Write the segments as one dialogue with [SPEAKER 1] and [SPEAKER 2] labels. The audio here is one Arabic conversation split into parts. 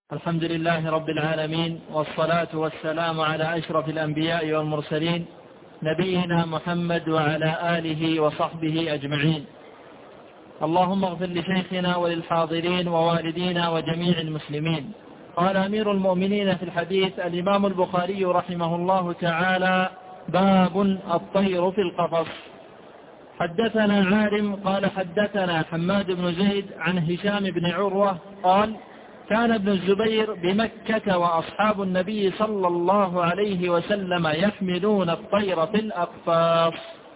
[SPEAKER 1] الحمد لله رب العالمين، والصلاة والسلام على أشرف الأنبياء والمرسلين نبينا محمد وعلى آله وصحبه أجمعين. اللهم اغفر لشيخنا وللحاضرين ووالدينا وجميع المسلمين. قال أمير المؤمنين في الحديث الإمام البخاري رحمه الله تعالى: باب الطير في القفص. حدثنا عارم قال حدثنا حماد بن زيد عن هشام بن عروة قال: كان ابن الزبير بمكة وأصحاب النبي صلى الله عليه وسلم يحملون الطير في الأقفاص.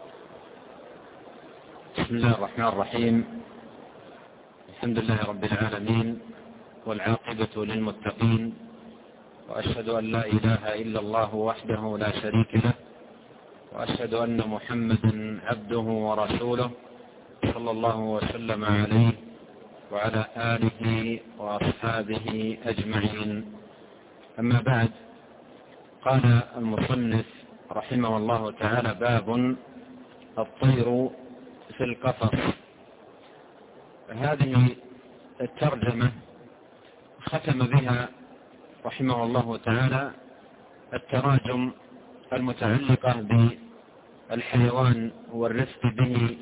[SPEAKER 2] بسم الله الرحمن الرحيم. الحمد لله رب العالمين، والعاقبة للمتقين، وأشهد أن لا إله إلا الله وحده لا شريك له، وأشهد أن محمدا عبده ورسوله صلى الله وسلم عليه وعلى آله وأصحابه أجمعين. أما بعد، قال المصنف رحمه الله تعالى: باب الطير في القفص. هذه الترجمة ختم بها رحمه الله تعالى التراجم المتعلقة بالحيوان والرفق به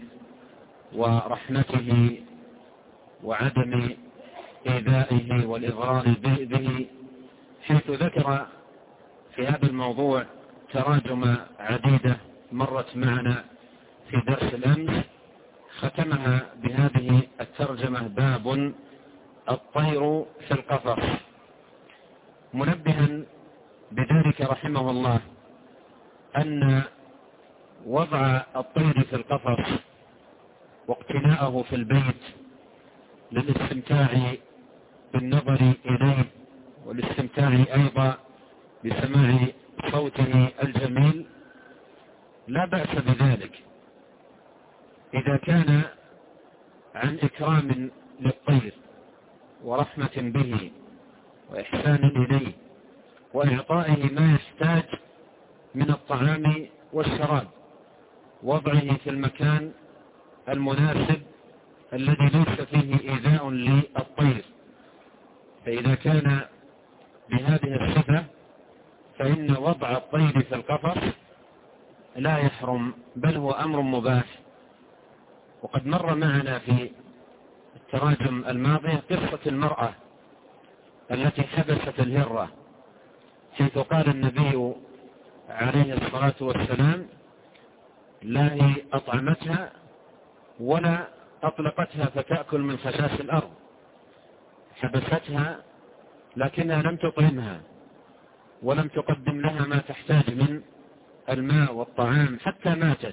[SPEAKER 2] ورحمته وعدم إيذائه والإضرار به، حيث ذكر في هذا الموضوع تراجم عديدة مرت معنا في درس الأمس، ختمها بهذه الترجمة: باب الطير في القفص، منبها بذلك رحمه الله أن وضع الطير في القفص واقتناءه في البيت للاستمتاع بالنظر إليه والاستمتاع أيضا بسماع صوته الجميل لا بأس بذلك، إذا كان عن إكرام للطير ورحمة به وإحسان إليه وإعطائه ما يحتاج من الطعام والشراب، وضعه في المكان المناسب الذي ليس فيه إيذاء للطير. فإذا كان بهذه الصفة فإن وضع الطير في القفص لا يحرم، بل هو أمر مباح. وقد مر معنا في التراجم الماضية قصة المرأة التي حبست الهرة، حيث قال النبي عليه الصلاة والسلام: لا هي أطعمتها ولا أطلقتها فتأكل من خشاش الأرض، حبستها لكنها لم تطعمها ولم تقدم لها ما تحتاج من الماء والطعام حتى ماتت.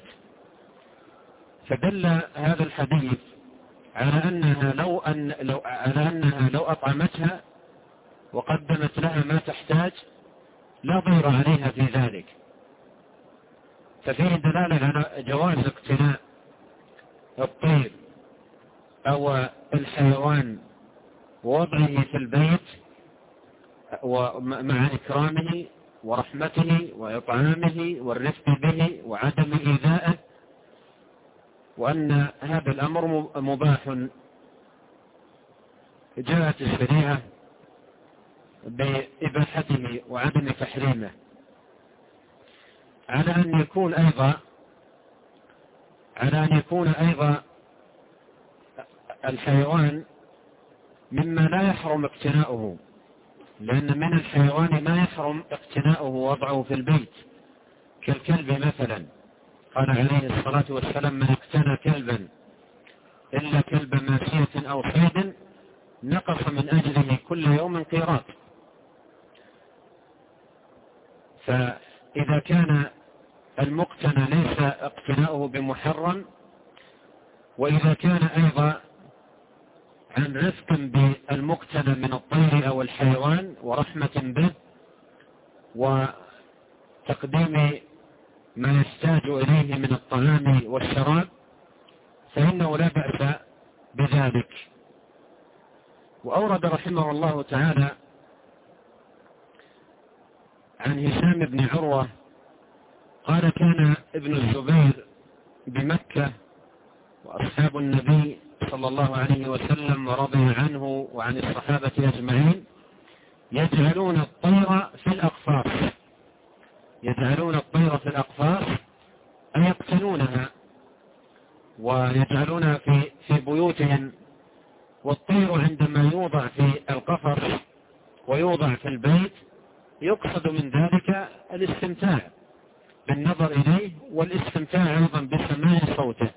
[SPEAKER 2] فدل هذا الحديث على أنها لو أطعمتها وقدمت لها ما تحتاج لا ضير عليها في ذلك. ففيه دلالة على جواز اقتناء الطير أو الحيوان ووضعه في البيت ومع إكرامه ورحمته وإطعامه والرفق به وعدم إيذائه، وأن هذا الأمر مباح. جاءت الشريعة بإباحته وعدم تحريمه، على أن يكون أيضا الحيوان مما لا يحرم اقتناؤه، لأن من الحيوان ما يحرم اقتناؤه ووضعه في البيت، كالكلب مثلا. قال عليه الصلاة والسلام: من اقتنى كلبا إلا كلب ماشية أو صيد نقص من أجله كل يوم قيراط. فإذا كان المقتنى ليس اقتناؤه بمحرم، وإذا كان أيضا عن رفق بالمقتنى من الطير أو الحيوان ورحمة به وتقديم ما يحتاج إليه من الطعام والشراب، فإنه لا بأس بذلك. وأورد رحمه الله تعالى عن هشام بن عروة قال: كان ابن الزبير بمكة وأصحاب النبي صلى الله عليه وسلم ورضي عنه وعن الصحابة أجمعين يجعلون الطير في الأقفاص، يجعلون الطير في الأقفاص أن يقتلونها ويجعلونها في بيوتهم. والطير عندما يوضع في القفص ويوضع في البيت يقصد من ذلك الاستمتاع بالنظر إليه والاستمتاع أيضا بسماع صوته،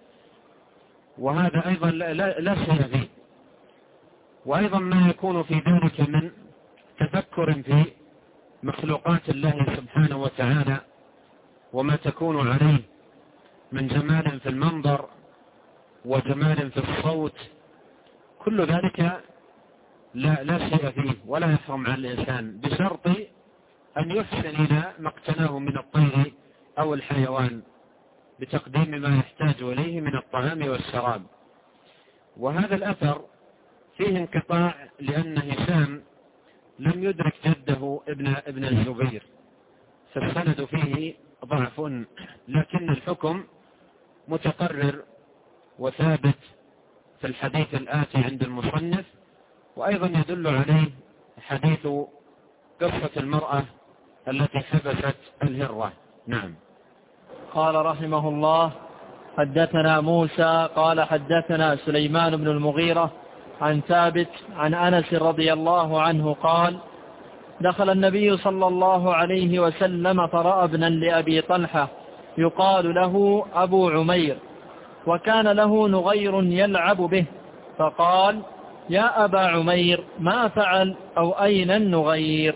[SPEAKER 2] وهذا أيضا لا شيء فيه. وأيضا ما يكون في ذلك من تفكر في مخلوقات الله سبحانه وتعالى وما تكون عليه من جمال في المنظر وجمال في الصوت، كل ذلك لا شيء فيه ولا يحرم على الإنسان، بشرط أن يحسن إلى ما اقتناه من الطير أو الحيوان بتقديم ما يحتاج إليه من الطعام والشراب. وهذا الأثر فيه انقطاع لأن هشام لم يدرك جده ابن الزبير، فالسند فيه ضعف، لكن الحكم متقرر وثابت في الحديث الآتي عند المصنف. وأيضا يدل عليه حديث قصة المرأة التي حبست الهرة. نعم.
[SPEAKER 1] قال رحمه الله: حدثنا موسى قال حدثنا سليمان بن المغيرة عن ثابت عن أنس رضي الله عنه قال: دخل النبي صلى الله عليه وسلم فرأى ابنا لأبي طلحة يقال له أبو عمير، وكان له نغير يلعب به، فقال: يا أبا عمير ما فعل أو أين النغير؟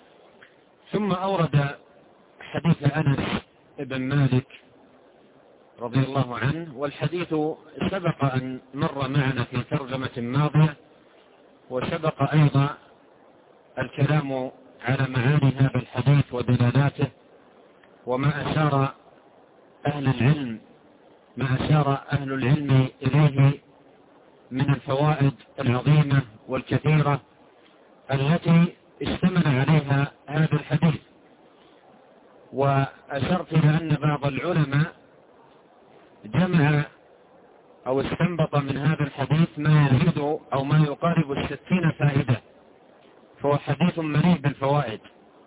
[SPEAKER 2] ثم أورد حديث أنس بن مالك رضي الله عنه، والحديث سبق أن مر معنا في ترجمة ماضية، وسبق أيضا الكلام على معاني هذا الحديث ودلالاته وما أشار أهل العلم إليه من الفوائد العظيمة والكثيرة التي اشتمل عليها هذا الحديث. وأشرت إلى أن بعض العلماء جمع أو استنبط من هذا الحديث ما يزيد أو ما يقارب 60 فائدة، فهو حديث مليء بالفوائد.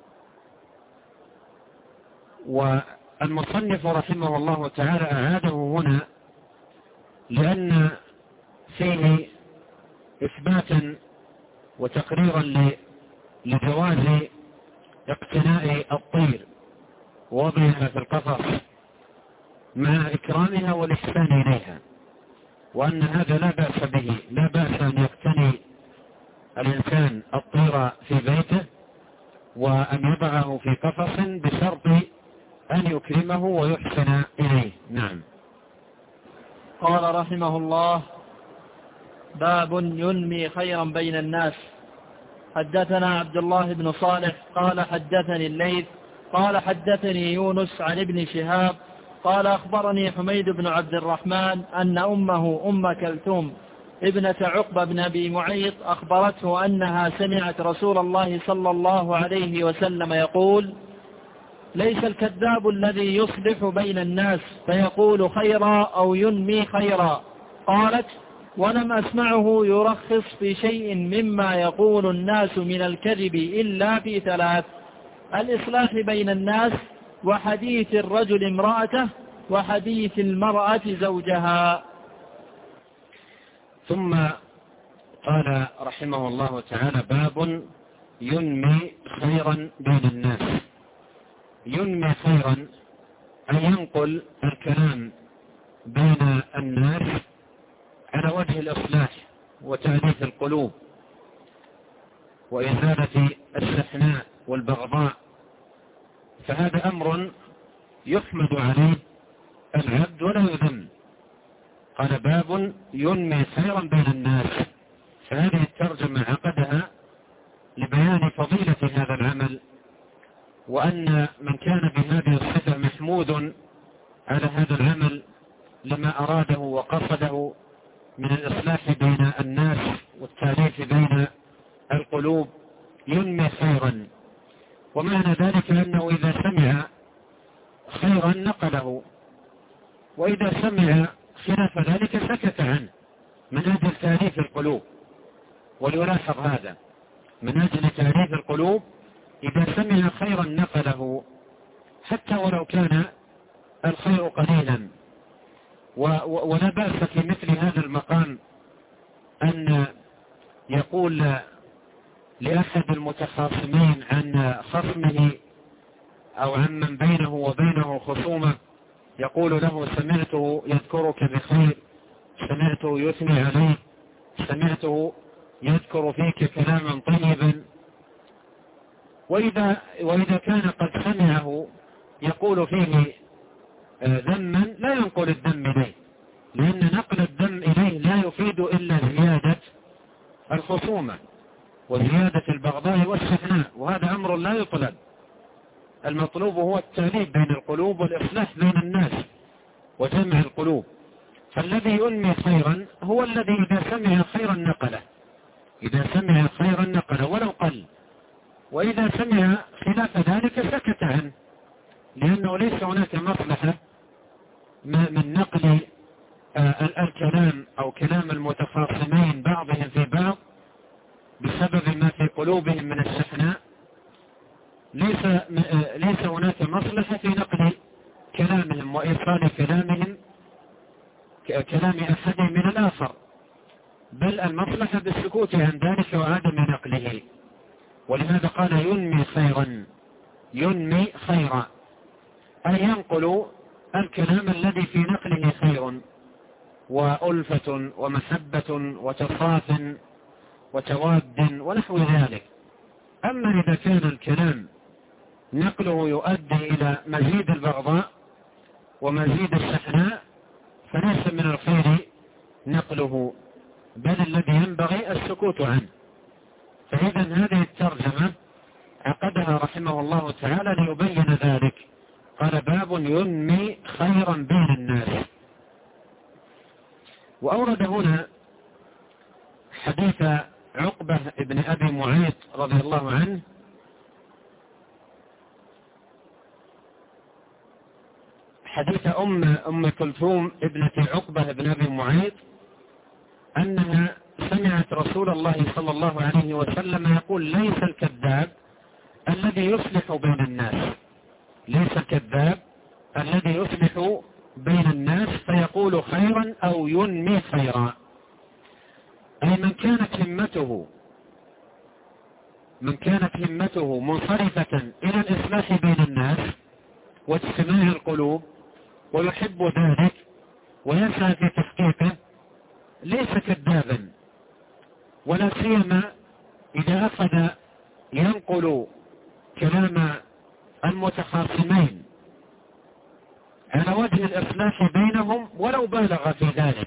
[SPEAKER 2] والمصنف رحمه الله تعالى أعاده هنا لأن فيه إثباتا وتقريرا لجواز اقتناء الطير ووضعها في القفص مع إكرامها والإحسان إليها، وأن هذا لا بأس به، لا بأس أن يقتني الإنسان الطير في بيته وأن يضعه في قفص بشرط أن يكرمه ويحسن إليه. نعم.
[SPEAKER 1] قال رحمه الله: باب ينمي خيرا بين الناس. حدثنا عبد الله بن صالح قال حدثني الليث قال حدثني يونس عن ابن شهاب قال أخبرني حميد بن عبد الرحمن أن أمه أم كلثوم ابنة عقبة بن أبي معيط أخبرته أنها سمعت رسول الله صلى الله عليه وسلم يقول: ليس الكذاب الذي يصلح بين الناس فيقول خيرا أو ينمي خيرا. قالت: ولم أسمعه يرخص في شيء مما يقول الناس من الكذب إلا في 3: الإصلاح بين الناس، وحديث الرجل امرأته، وحديث المرأة زوجها.
[SPEAKER 2] ثم قال رحمه الله تعالى: باب ينمي خيرا بين الناس. ينمي خيرا أن ينقل الكلام بين الناس على وجه الإصلاح وتأليف القلوب وإزالة الشحناء والبغضاء، فهذا أمر يحمد عليه العبد ولا يذم. قال: باب ينمي خيرا بين الناس، فهذه الترجمة عقدها لبيان فضيلة هذا العمل، وأن من كان بهذه الصفة محمود على هذا العمل لما أراده وقصده من الإصلاح بين الناس والتأليف بين القلوب، ينمي خيرا. ومعنى ذلك أنه إذا سمع خيرا نقله، وإذا سمع خلاف ذلك سكت عنه من أجل تأليف القلوب. وليلاحظ هذا، من أجل تعريف القلوب إذا سمع خيرا نقله حتى ولو كان الخير قليلا. ولا بأس في مثل هذا المقام أن يقول لأحد المتخاصمين عن خصمه أو عن من بينه وبينه خصومة، يقول له: سمعته يذكرك بخير، سمعته يثني عليك، سمعته يذكر فيك كلاما طيبا. وإذا كان قد سمعه يقول فيه ذما، لا ينقل الذم إليه، لأن نقل الذم إليه لا يفيد إلا زيادة الخصومة وزيادة البغضاء والشحناء، وهذا أمر لا يطلب. المطلوب هو التأليف بين القلوب والإصلاح بين الناس وجمع القلوب. فالذي ينمي خيرا هو الذي إذا سمع خيرا نقله، إذا سمع خيرا نقله ولو قل، وإذا سمع خلاف ذلك سكت عنه، لأنه ليس هناك مصلحة من نقل الكلام أو كلام المتخاصمين بعضهم في بعض بسبب ما في قلوبهم من الشحناء. ليس هناك مصلحة في نقل كلامهم وإيصال كلام أحدهم من الآخر، بل المصلحة بالسكوت عن ذلك وعدم نقله. ولهذا قال: ينمي خيرا، ينمي خيرا، أي ينقل الكلام الذي في نقله خير وألفة ومحبة وتصاف وتواد ونحو ذلك. أما إذا كان الكلام نقله يؤدي إلى مزيد البغضاء ومزيد الشحناء فليس من الخير نقله، بل الذي ينبغي السكوت عنه. فإذا هذه الترجمة عقدها رحمه الله تعالى ليبين ذلك. قال: باب ينمي خيرا بين الناس. وأورد هنا حديث عقبة بن أبي معيط رضي الله عنه، حديث أم كلثوم ابنة عقبة بن أبي معيط أنها سمعت رسول الله صلى الله عليه وسلم يقول: ليس الكذاب الذي يصلح بين الناس، ليس الكذاب الذي يصلح بين الناس فيقول خيرا أو ينمي خيرا، أي من كانت همته منصرفة إلى الإصلاح بين الناس واجتماع القلوب ويحب ذلك ويسعى في تحقيقه، ليس كذابا. ولا سيما إذا أخذ ينقل كلام المتخاصمين على وجه الإصلاح بينهم ولو بالغ في ذلك،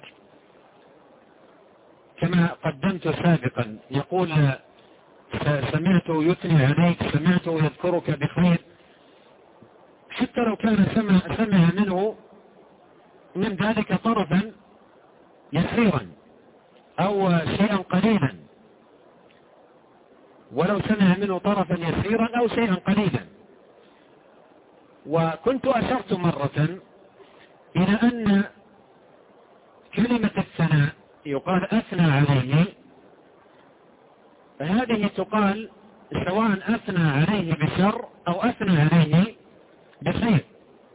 [SPEAKER 2] كما قدمت سابقا. يقول: سمعته يثني عليك، سمعته يذكرك بخير، حتى لو كان سمع منه من ذلك طرفا يسيرا أو شيئا قليلا، ولو سمع منه طرفا يسيرا أو شيئا قليلا. وكنت أشرت مرة إلى أن كلمة الثناء يقال أثنى عليه، هذه تقال سواء أثنى عليه بشر أو أثنى عليه بخير.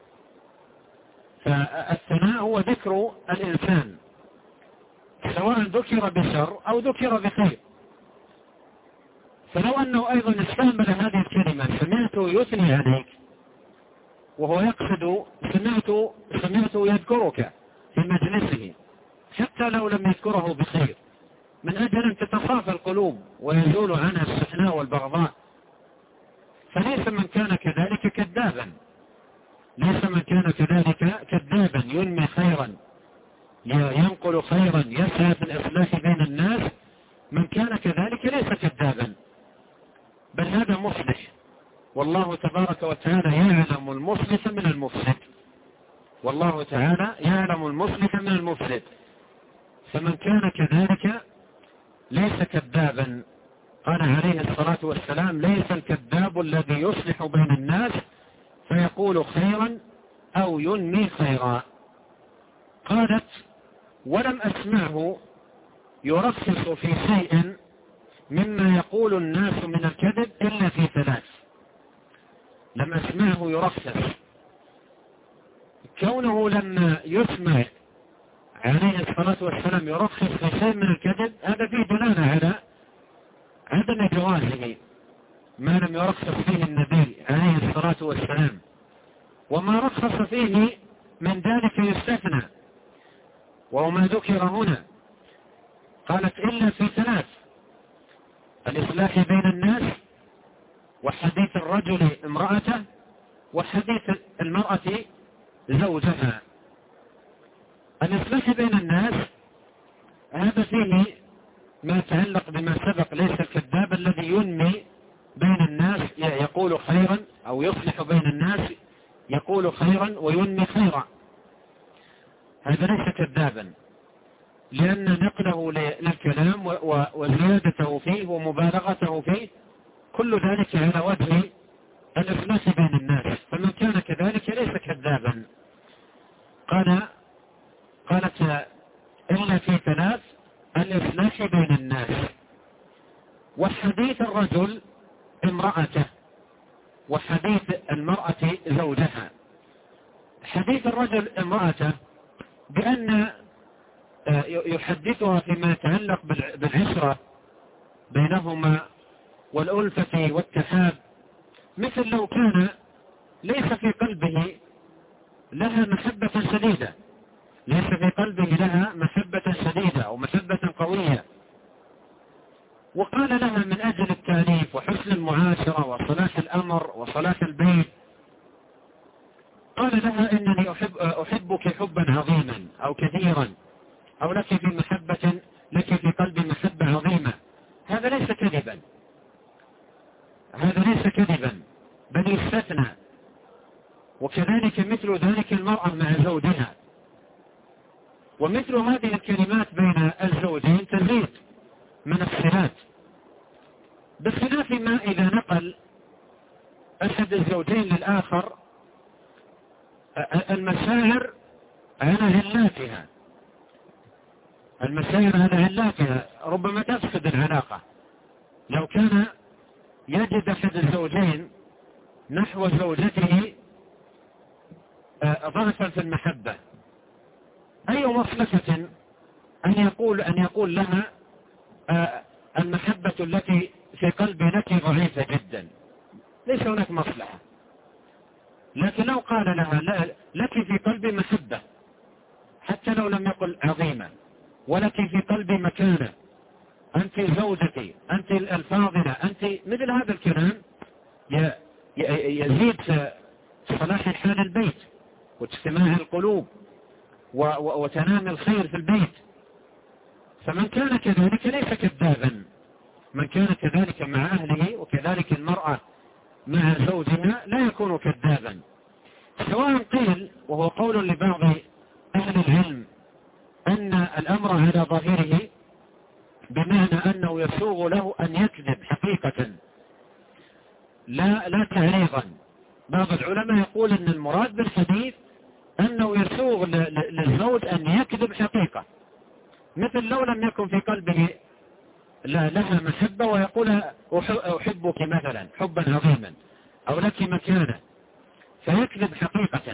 [SPEAKER 2] فالثناء هو ذكر الإنسان سواء ذكر بشر أو ذكر بخير. فلو أنه أيضا استعمل هذه الكلمة: سمعته يثني عليك، وهو يقصد سمعته يذكرك في مجلسه حتى لو لم يذكره بخير، من أجل أن تتصافى القلوب ويزول عنها الشحناء والبغضاء، فليس من كان كذلك كذابا، ليس من كان كذلك كذابا ينمي خيرا ينقل خيرا يسعى في الإصلاح بين الناس. من كان كذلك ليس كذابا، بل هذا مصلح، والله تبارك وتعالى يعلم المصلح من المفسد، والله تعالى يعلم المصلح من المفسد. فمن كان كذلك ليس كذابا. قال عليه الصلاة والسلام: ليس الكذاب الذي يصلح بين الناس فيقول خيرا أو ينمي خيرا. قالت: ولم أسمعه يرخص في شيء مما يقول الناس من الكذب إلا في ثلاث، لم أسمعه يرخص. كونه لما يسمع عليه الصلاة والسلام يرخص في شيء من الكذب، هذا فيه دلالة على عدم جوازه ما لم يرخص فيه النبي عليه الصلاة والسلام. وما رخص فيه من ذلك يستثنى، وهو ما ذكر هنا. قالت إلا في ثلاث: الإصلاح بين الناس، وحديث الرجل امرأته، وحديث المرأة زوجها. الإصلاح بين الناس هذا فيه ما يتعلق بما سبق، ليس الكذاب الذي ينمي بين الناس يقول خيرا، أو يصلح بين الناس يقول خيرا وينمي خيرا، هذا ليس كذابا، لأن نقله للكلام وزيادته فيه ومبالغته فيه كل ذلك على وجه الإصلاح بين الناس، فمن كان كذلك ليس كذابا. قالت إلا في ثلاث: الإصلاح بين الناس، وحديث الرجل امرأته، وحديث المرأة زوجها. حديث الرجل امرأته بأن يحدثها فيما يتعلق بالعشرة بينهما والألفة والتحاب، مثل لو كان ليس في قلبه لها محبة شديدة، ليس في قلبه لها محبة شديدة أو محبة قوية، وقال لها من أجل التأليف وحسن المعاشرة وصلاح الأمر وصلاح البيت، قال لها إنني أحبك حبا عظيما أو كثيرا، أو لك في قلبي محبة عظيمة. هذا ليس كذبا، هذا ليس كذبا، بل يستثنى. وكذلك مثل ذلك المرأة مع زوجها. ومثل هذه الكلمات بين الزوجين تزيد من الصلات، بخلاف ما إذا نقل أحد الزوجين للآخر المشاعر على علاتها، المشاعر على علاتها ربما تفسد العلاقة. لو كان يجد أحد الزوجين نحو زوجته ضعفا في المحبة، أي مصلحة أن يقول لها المحبة التي في قلبي لك ضعيفة جدا، ليس هناك مصلحة. لكن لو قال لها لك في قلبي محبة حتى لو لم يقل عظيمة، ولك في قلبي مكانة، أنت زوجتي، أنت الفاضلة، أنت مثل هذا الكلام يزيد صلاح حال البيت واجتماع القلوب وتنام الخير في البيت. فمن كان كذلك ليس كذابا، من كان كذلك مع أهله وكذلك المرأة مع زوجها لا يكون كذابا. سواء قيل، وهو قول لبعض أهل العلم، أن الأمر على ظاهره بمعنى أنه يسوغ له أن يكذب حقيقة لا تعريضا. بعض العلماء يقول أن المراد بالحديث أنه يسوغ للزوج أن يكذب حقيقة، مثل لو لم يكن في قلبه لها محبة ويقول أحبك مثلا حبا عظيما أو لك مكانة، فيكذب حقيقة.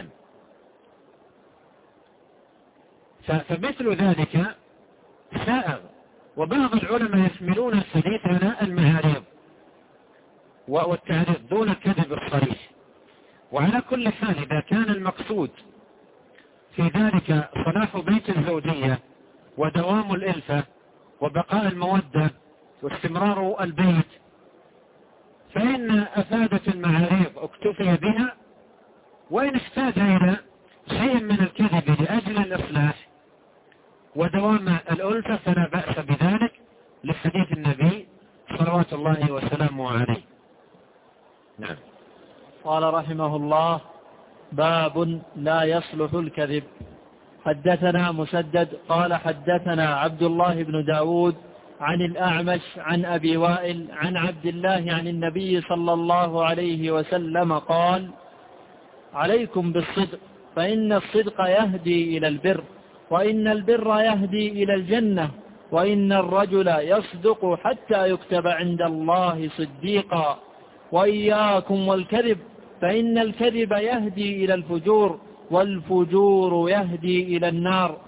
[SPEAKER 2] فمثل ذلك سائغ. وبعض العلماء يحملون الحديث على المعارض والتعريض دون الكذب الصريح. وعلى كل حال إذا كان المقصود في ذلك صلاح بيت الزوجية ودوام الإلفة وبقاء المودة واستمرار البيت، فإن أفادت المعاريض اكتفي بها، وإن احتاج إلى شيء من الكذب لأجل الإصلاح ودوام الألفة فلا بأس بذلك، لحديث النبي صلوات الله وسلامه عليه. نعم.
[SPEAKER 1] قال رحمه الله: باب لا يصلح الكذب. حدثنا مسدد قال حدثنا عبد الله بن داود عن الأعمش عن أبي وائل عن عبد الله عن النبي صلى الله عليه وسلم قال: عليكم بالصدق، فإن الصدق يهدي إلى البر، وإن البر يهدي إلى الجنة، وإن الرجل يصدق حتى يكتب عند الله صديقا. وإياكم والكذب فإن الكذب يهدي إلى الفجور، والفجور يهدي إلى النار،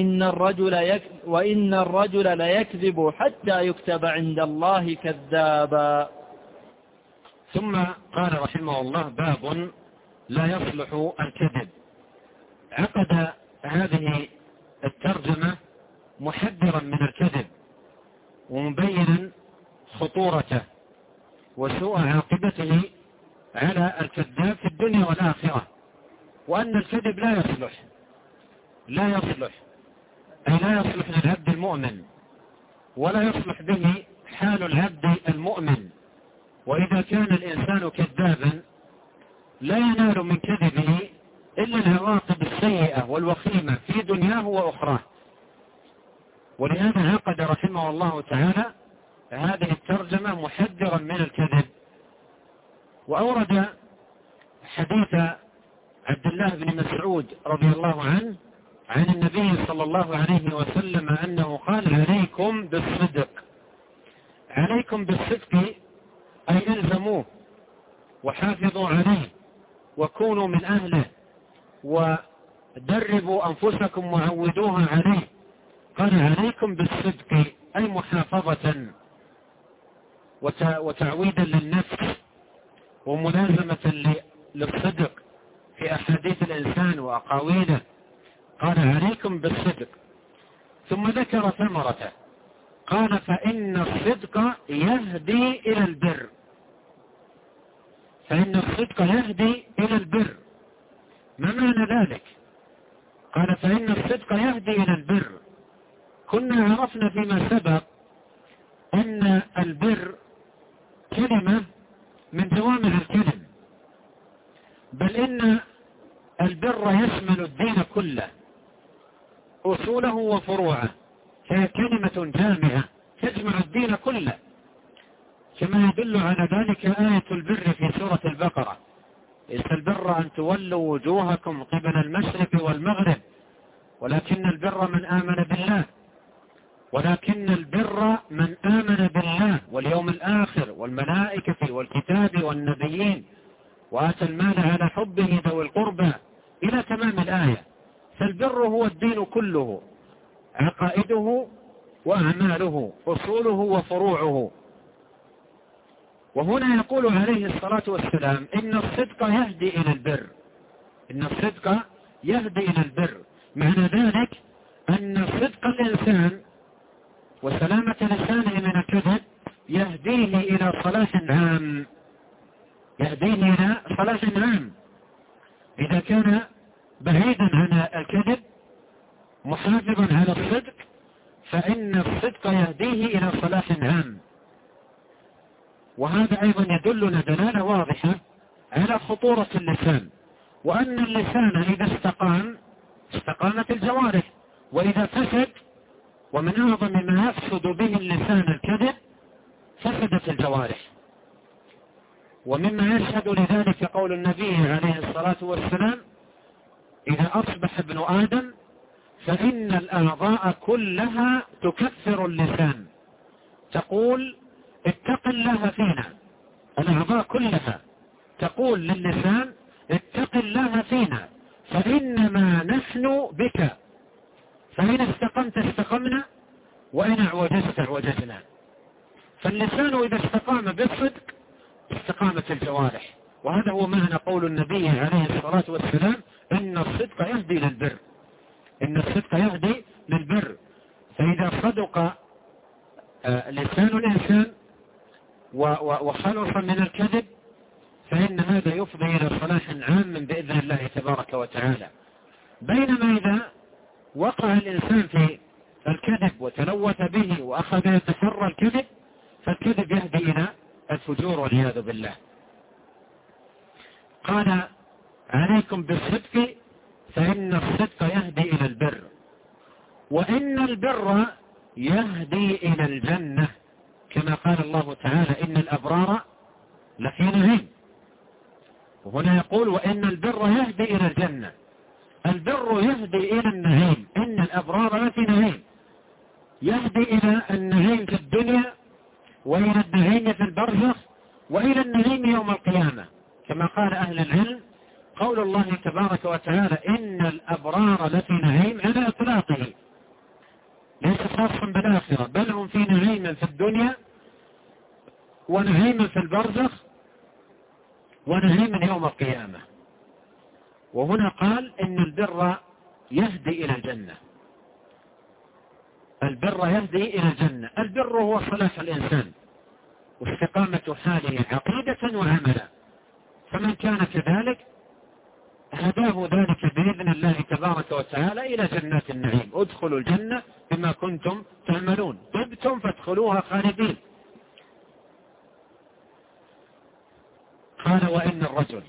[SPEAKER 1] وإن الرجل ليكذب حتى يكتب عند الله كذابا.
[SPEAKER 2] ثم قال رحمه الله: باب لا يصلح الكذب. عقد هذه الترجمة محذرا من الكذب ومبينا خطورته وسوء عاقبته على الكذاب في الدنيا والآخرة، وأن الكذب لا يصلح أي لا يصلح للعبد المؤمن، ولا يصلح به حال العبد المؤمن. وإذا كان الإنسان كذابا لا ينال من كذبه إلا العواقب السيئة والوخيمة في دنياه وأخراه. ولهذا عقد رحمه الله تعالى هذه الترجمة محذرا من الكذب. وأورد حديث عبد الله بن مسعود رضي الله عنه عن النبي صلى الله عليه وسلم أنه قال: عليكم بالصدق. عليكم بالصدق أي الزموه وحافظوا عليه وكونوا من أهله ودربوا أنفسكم وعودوها عليه. قال: عليكم بالصدق أي محافظة وتعويدا للنفس وملازمة للصدق في أحاديث الإنسان وأقاويله. قال: عليكم بالصدق. ثم ذكر ثمرته، قال: فإن الصدق يهدي إلى البر. فإن الصدق يهدي إلى البر. ما معنى ذلك؟ قال: فإن الصدق يهدي إلى البر. كنا عرفنا فيما سبق أن البر كلمة من جوامع الكلم، بل إن البر يشمل الدين كله أصوله وفروعه، فهي كلمة جامعة تجمع الدين كله، كما يدل على ذلك آية البر في سورة البقرة: ليس البر أن تولوا وجوهكم قبل المشرق والمغرب ولكن البر من آمن بالله. ولكن البر من آمن بالله واليوم الآخر والملائكة والكتاب والنبيين وآتى المال على حبه ذوي القربى إلى تمام الآية. فالبر هو الدين كله، عقائده وأعماله، أصوله وفروعه. وهنا يقول عليه الصلاة والسلام: إن الصدق يهدي إلى البر. إن الصدق يهدي إلى البر. معنى ذلك أن صدق الإنسان وسلامة لسانه من الكذب يهديه إلى صلاح عام. يهديه إلى صلاح عام. إذا كان بعيدا عن الكذب محافظا على الصدق فإن الصدق يهديه إلى صلاح عام. وهذا أيضا يدلنا دلالة واضحة على خطورة اللسان، وأن اللسان إذا استقامت الجوارح، وإذا فسد، ومن أعظم ما يفسد به اللسان الكذب، فسدت الجوارح. ومما يشهد لذلك قول النبي عليه الصلاة والسلام: إذا أصبح ابن آدم فإن الأعضاء كلها تكفر اللسان، تقول: اتق الله فينا. الأعضاء كلها تقول للسان: اتق الله فينا فإنما نحن بك، فإن استقمت استقمنا وإن اعوججت اعوججنا. فاللسان إذا استقام بالصدق استقامت الجوارح. وهذا هو معنى قول النبي عليه الصلاة والسلام: إن الصدق يهدي للبر. إن الصدق يهدي للبر. فإذا صدق لسان الإنسان وخلص من الكذب فإن هذا يفضي إلى صلاح عام بإذن الله تبارك وتعالى. بينما إذا وقع الإنسان في الكذب وتلوث به وأخذ يتحرى الكذب فالكذب يهدي إلى الفجور والعياذ بالله. قال: عليكم بالصدق فإن الصدق يهدي إلى البر، وإن البر يهدي إلى الجنة، كما قال الله تعالى: إن الأبرار لفي نعيم. وهنا يقول: وإن البر يهدي إلى الجنة. البر يهدي إلى النعيم، إن الأبرار لفي نعيم. يهدي إلى النعيم في الدنيا وإلى النعيم في البرزخ وإلى النعيم يوم القيامة، كما قال أهل العلم قول الله تبارك وتعالى إن الأبرار لفي نعيم على إطلاقه، ليس خاصا بالآخرة، بل هم في نعيم في الدنيا ونعيم في البرزخ ونعيم يوم القيامة. وهنا قال إن البر يهدي إلى الجنة، البر يهدي إلى الجنة. البر هو صلاح الإنسان واستقامة حاله عقيدة وعملا، فمن كان كذلك هداه ذلك بإذن الله تبارك وتعالى إلى جنات النعيم. ادخلوا الجنة بما كنتم تعملون، طبتم فادخلوها خالدين. قال وإن الرجل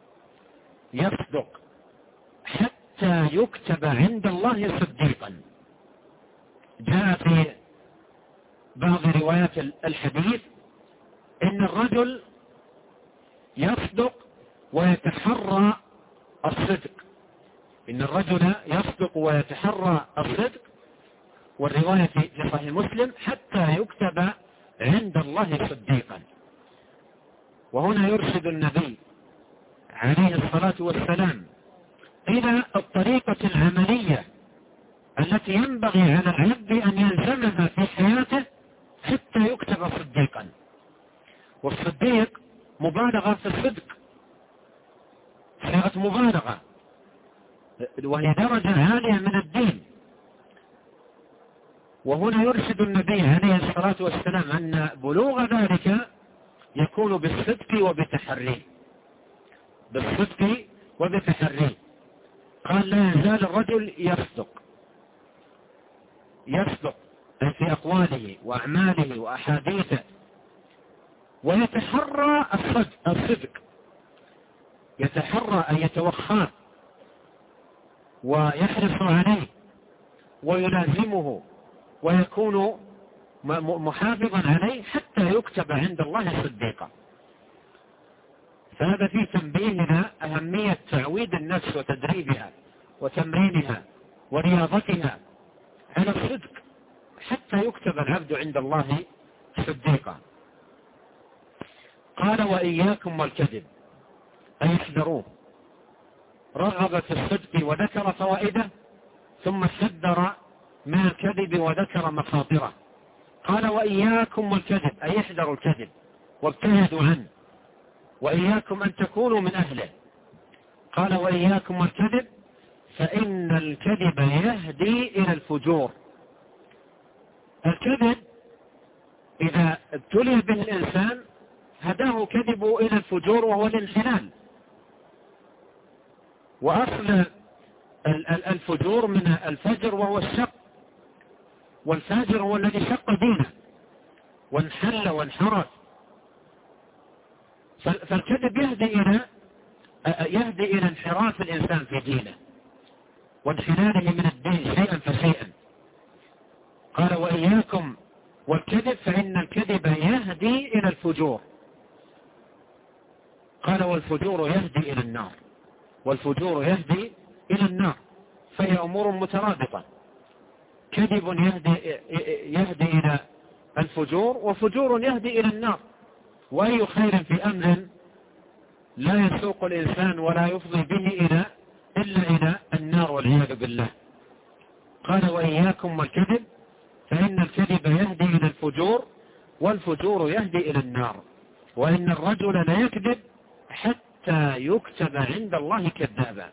[SPEAKER 2] يصدق حتى يكتب عند الله صديقا. جاء في بعض روايات الحديث إن الرجل يصدق ويتحرى الصدق، إن الرجل يصدق ويتحرى الصدق، والرواية في صحيح مسلم حتى يكتب عند الله صديقا. وهنا يرشد النبي عليه الصلاة والسلام إلى الطريقة العملية التي ينبغي على العبد أن يلزمها في حياته حتى يكتب صديقا. والصديق مبالغة في الصدق، صيغة مبالغة، وهي درجة عالية من الدين. وهنا يرشد النبي عليه الصلاة والسلام أن بلوغ ذلك يكون بالصدق وبتحري، بالصدق وبتحري. قال لا يزال الرجل يصدق في أقواله وأعماله وأحاديثه، ويتحرى الصدق، يتحرى أن يتوخاه ويحرص عليه ويلازمه ويكون محافظا عليه حتى يكتب عند الله صديقا. فهذا فيه تنبيه إلى أهمية تعويد النفس وتدريبها وتمرينها ورياضتها على الصدق حتى يكتب العبد عند الله صديقا. قال وإياكم والكذب، أي احذروه. رغب في الصدق وذكر فوائده، ثم حذر من الكذب وذكر مخاطره. قال وإياكم والكذب، أي احذروا الكذب وابتعدوا عنه، وإياكم أن تكونوا من أهله. قال وإياكم والكذب فإن الكذب يهدي إلى الفجور. الكذب إذا ابتلي به الإنسان هداه كذبه إلى الفجور وهو الانحلال. وأصل الفجور من الفجر وهو الشق، والفاجر هو الذي شق دينه وانحل وانحرف. فالكذب يهدي إلى انحراف الإنسان في دينه وانحلاله من الدين شيئا فشيئا. قال وإياكم والكذب فإن الكذب يهدي إلى الفجور. قال والفجور يهدي إلى النار، والفجور يهدي إلى النار، فهي أمور مترابطة. كذب يهدي إلى الفجور، وفجور يهدي إلى النار. وأي خير في أمر لا يسوق الإنسان ولا يفضي به إلا إلى النار والعياذ بالله. قال وإياكم والكذب فإن الكذب يهدي إلى الفجور، والفجور يهدي إلى النار. وإن الرجل لا يكذب حتى يكتب عند الله كذابا.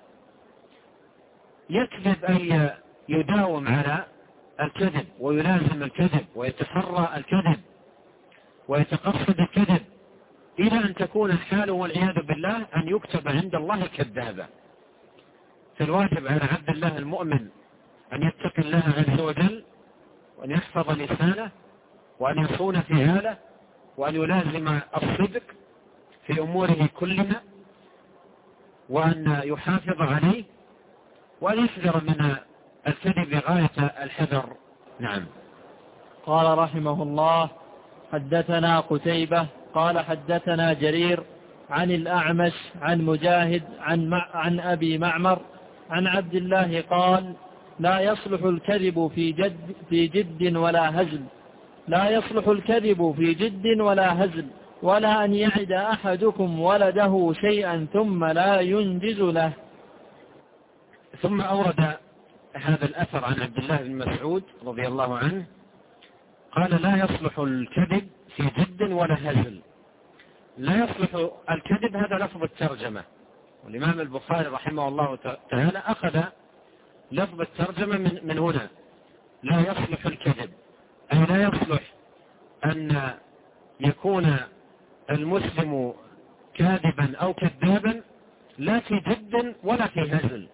[SPEAKER 2] يكذب أي يداوم على الكذب ويلازم الكذب ويتحرى الكذب ويتقصد الكذب إلى أن تكون حاله والعياذ بالله أن يكتب عند الله كذابا. فالواجب على عبد الله المؤمن أن يتقي الله عز وجل، وأن يحفظ لسانه، وأن يصون فعاله، وأن يلازم الصدق في أموره كلها، وأن يحافظ عليه، وأن يحذر من الكذب غاية الحذر. نعم.
[SPEAKER 1] قال رحمه الله حدثنا قتيبة قال حدثنا جرير عن الأعمش عن مجاهد عن أبي معمر عن عبد الله قال لا يصلح الكذب في جد ولا هزل. لا يصلح الكذب في جد ولا هزل، ولا أن يعد أحدكم ولده شيئا ثم لا ينجز له.
[SPEAKER 2] ثم أورد هذا الأثر عن عبد الله بن مسعود رضي الله عنه قال لا يصلح الكذب في جد ولا هزل. لا يصلح الكذب هذا لفظ الترجمة، والإمام البخاري رحمه الله تعالى أخذ لفظ الترجمة من هنا. لا يصلح الكذب أي لا يصلح أن يكون المسلم كاذبا أو كذابا لا في جد ولا في هزل،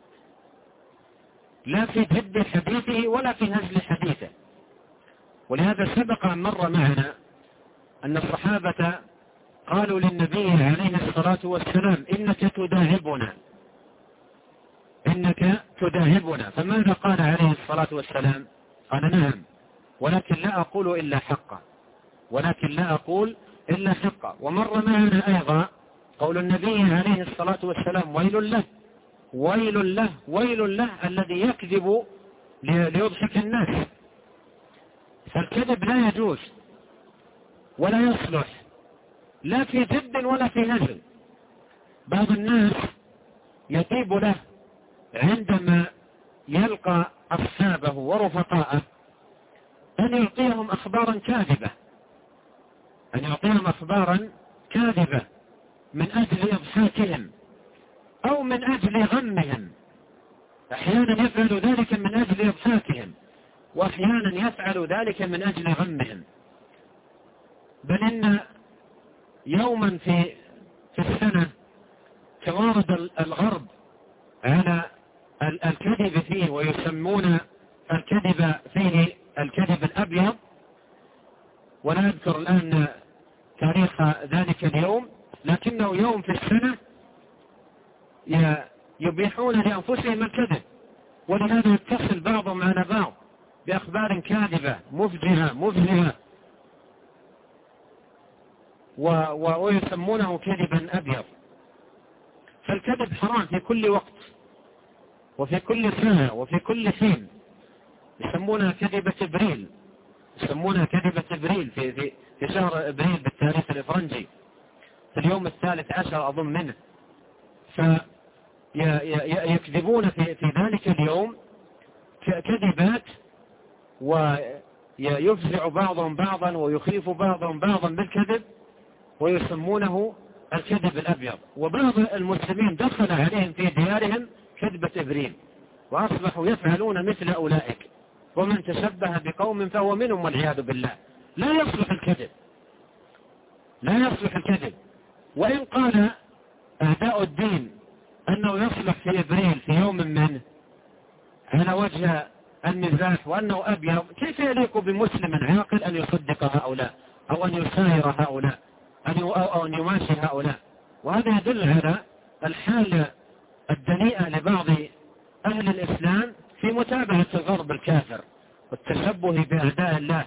[SPEAKER 2] لا في جد حديثه ولا في هزل حديثه. ولهذا سبق أن مر معنا أن الصحابة قالوا للنبي عليه الصلاة والسلام إنك تداهبنا، إنك تداهبنا. فماذا قال عليه الصلاة والسلام؟ قال نعم، ولكن لا أقول إلا حقا، ولكن لا أقول إلا حقا. ومر معنا أيضا قول النبي عليه الصلاة والسلام ويل له ويل له ويل له الذي يكذب ليضحك الناس. فالكذب لا يجوز ولا يصلح لا في جد ولا في هزل. بعض الناس يطيب له عندما يلقى أصحابه ورفقاءه أن يعطيهم أخبارا كاذبة، أن يعطيهم أخبارا كاذبة من أجل إضحاكهم أو من أجل غمهم. أحيانا يفعل ذلك من أجل إضحاكهم، وأحيانا يفعل ذلك من أجل غمهم. بل إن يوما في السنة توارد الغرب على الكذب فيه، ويسمون الكذب فيه الكذب الأبيض، ولا أذكر الآن تاريخ ذلك اليوم، لكنه يوم في السنة يبيحون لأنفسهم الكذب. ولهذا يتصل بعضهم على بعض بأخبار كاذبة مفجعة مفزعة ويسمونه كذبا أبيض. فالكذب حرام في كل وقت وفي كل سنة وفي كل حين. يسمونها كذبة إبريل، يسمونها كذبة إبريل في شهر إبريل بالتاريخ الإفرنجي في اليوم 13 أظن منه. فيكذبون في ذلك اليوم كذبات، ويفزع بعضهم بعضا ويخيف بعضهم بعضا بالكذب، ويسمونه الكذب الأبيض. وبعض المسلمين دخل عليهم في ديارهم كذبة إبريل، وأصبحوا يفعلون مثل أولئك، ومن تشبه بقوم فهو منهم والعياذ بالله. لا يصلح الكذب، لا يصلح الكذب. وإن قال أعداء الدين أنه يصلح في إبريل في يوم منه على وجه المزاح وأنه أبيض، كيف يليق بمسلم عاقل أن يصدق هؤلاء أو أن يساير هؤلاء أو أن يماشي هؤلاء؟ وهذا يدل على الحالة الدنيئة لبعض أهل الإسلام في متابعة الغرب الكافر والتشبه بأعداء الله.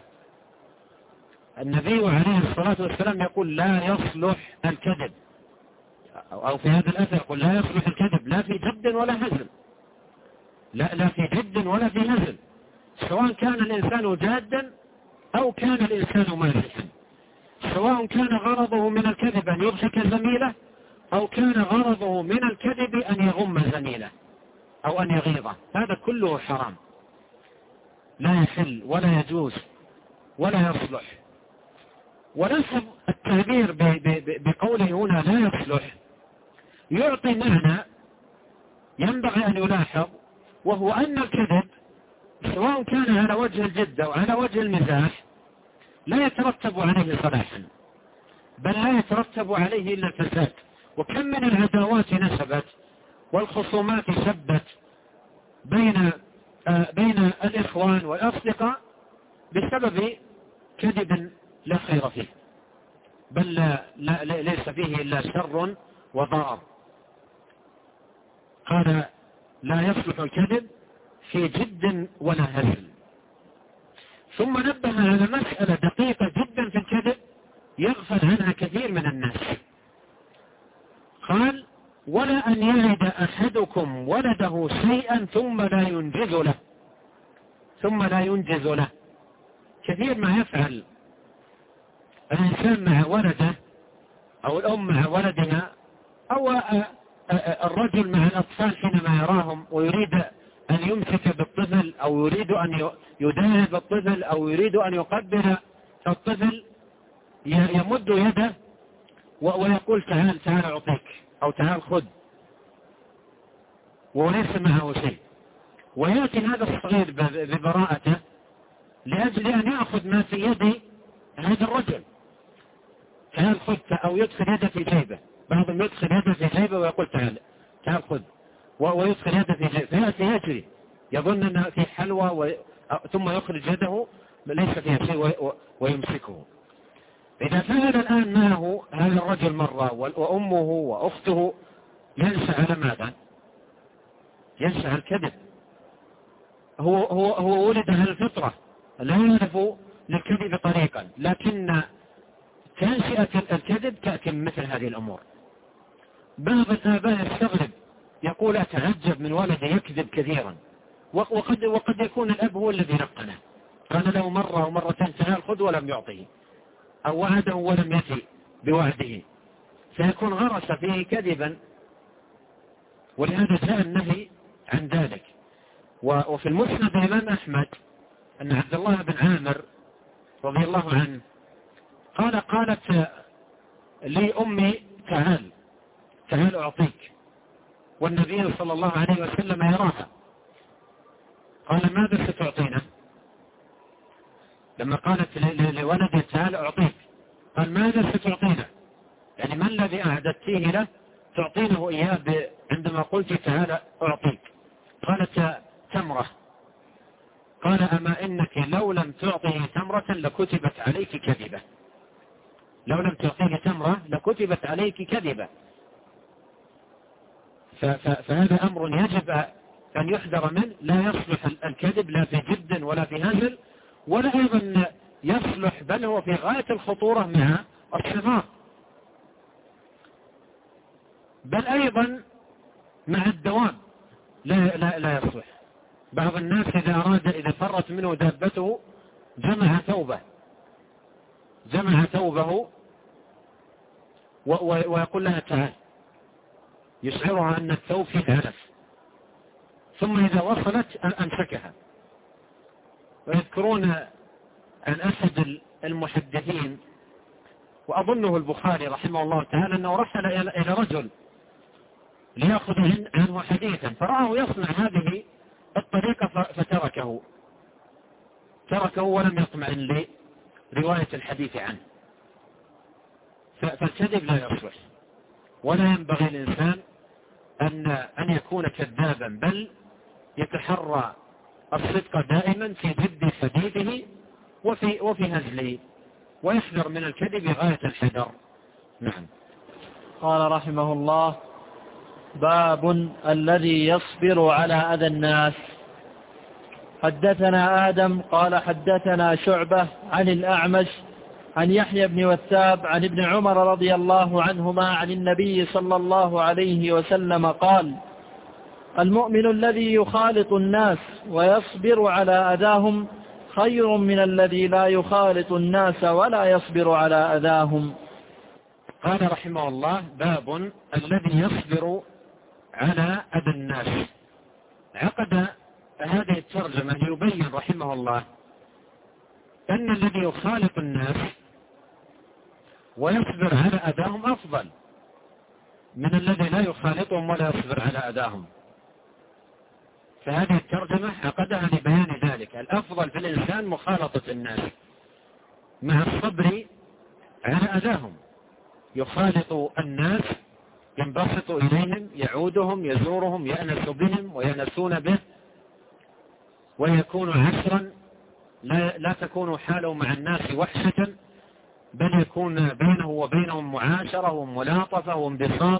[SPEAKER 2] النبي عليه الصلاة والسلام يقول لا يصلح الكذب، أو في هذا الأثر يقول لا يصلح الكذب لا في جد ولا هزل، لا في جد ولا في هزل، سواء كان الإنسان جادا أو كان الإنسان مازحا، سواء كان غرضه من الكذب أن يضحك زميله أو كان غرضه من الكذب أن يغم زميله أو أن يغيظه. هذا كله حرام، لا يحل ولا يجوز ولا يصلح. ونسب التعبير بقوله هنا لا يصلح يعطي معنى ينبغي أن يلاحظ، وهو أن الكذب سواء كان على وجه الجد أو على وجه المزاح لا يترتب عليه صلاحا، بل لا يترتب عليه إلا الفساد. وكم من العداوات نشبت والخصومات شبت بين الإخوان والأصدقاء بسبب كذب لا خير فيه، بل ليس فيه إلا شر وضرر. قال لا يصلح الكذب في جد ولا هزل. ثم نبه على مسألة دقيقة جدا في الكذب يغفل عنها كثير من الناس. قال ولا أن يعد أحدكم ولده شيئا ثم لا ينجز له. كثير ما يفعل الإنسان مع ولده أو الأم مع ولدها أو الرجل مع الأطفال حينما يراهم ويريد أن يمسك بالطفل أو يريد أن يداهب الطفل أو يريد أن يقبل الطفل، يمد يده ويقول تعال أعطيك أو تعال خذ، وليس معه شيء. ويأتي هذا الصغير ببراءته لأجل أن يأخذ ما في يد هذا الرجل، تعال خذ، أو يدخل يده في جيبه. بعضهم يدخل يده في جيبه ويقول تعال خذ، ويدخل يده في جيبه، فيأتي يجري يظن أنه في حلوى ثم يخرج يده ليس فيها شيء ويمسكه. إذا فعل الآن معه هذا الرجل مرة وأمه وأخته، ينشأ على ماذا؟ ينشأ على الكذب. هو ولد على الفطرة، لا يعرف للكذب طريقا، لكن تنشئة الكذب تأتي من مثل هذه الأمور. بعض الآباء يستغرب يقول أتعجب من ولدي يكذب كثيرا، وقد يكون الأب هو الذي نقله، قال له مرة ومرتين تعال خذ ولم يعطيه، أو وعده ولم يفي بوعده، فيكون غرس فيه كذبا، ولهذا جاء النهي عن ذلك. وفي المسند الإمام أحمد أن عبد الله بن عامر رضي الله عنه قالت لي أمي تعال أعطيك، والنبي صلى الله عليه وسلم يراها. قال ماذا ستعطينا؟ لما قالت لولدي تعال أعطيك، قال ماذا ستعطينا؟ يعني ما الذي أعددتيه له تعطينه إياه عندما قلت تعال أعطيك؟ قالت تمرة. قال أما إنك لو لم تعطيه تمرة لكتبت عليك كذبة، لو لم تعطيه تمرة لكتبت عليك كذبة. فهذا أمر يجب أن يحذر منه، لا يصلح الكذب لا في جد ولا في هزل، ولا أيضا يصلح، بل هو في غاية الخطورة مع الصغار، بل أيضا مع الدواب لا يصلح. بعض الناس إذا فرت منه دابته جمع ثوبه ويقول لها تعال، يشعرها أن الثوب فيه هلف، ثم إذا وصلت أمسكها. ويذكرون عن أحد المحدثين وأظنه البخاري رحمه الله تعالى أنه رحل إلى رجل ليأخذ عنه حديثا، فرآه يصنع هذه الطريقة فتركه ولم يطمئن لرواية الحديث عنه. فالكذب لا يصلح، ولا ينبغي الإنسان أن يكون كذابا، بل يتحرى الصدق دائما في جد حديثه وفي هزله، ويحذر من الكذب غاية الحذر. نعم.
[SPEAKER 1] قال رحمه الله: باب الذي يصبر على أذى الناس. حدثنا آدم قال حدثنا شعبة عن الأعمش عن يحيى بن وثاب عن ابن عمر رضي الله عنهما عن النبي صلى الله عليه وسلم قال: المؤمن الذي يخالط الناس ويصبر على أذاهم خير من الذي لا يخالط الناس ولا يصبر على أذاهم.
[SPEAKER 2] قال رحمه الله: باب الذي يصبر على أذى الناس. عقد هذه الترجمة ليبين رحمه الله أن الذي يخالط الناس ويصبر على أذاهم أفضل من الذي لا يخالطهم ولا يصبر على أذاهم. فهذه الترجمة عقدها لبيان ذلك. الأفضل في الإنسان مخالطة الناس مع الصبر على أذاهم. يخالط الناس، ينبسط إليهم، يعودهم، يزورهم، يأنس بهم ويأنسون به، ويكون عسرا، لا تكون حاله مع الناس وحشة، بل يكون بينه وبينهم معاشرة وملاطفة وانبساط.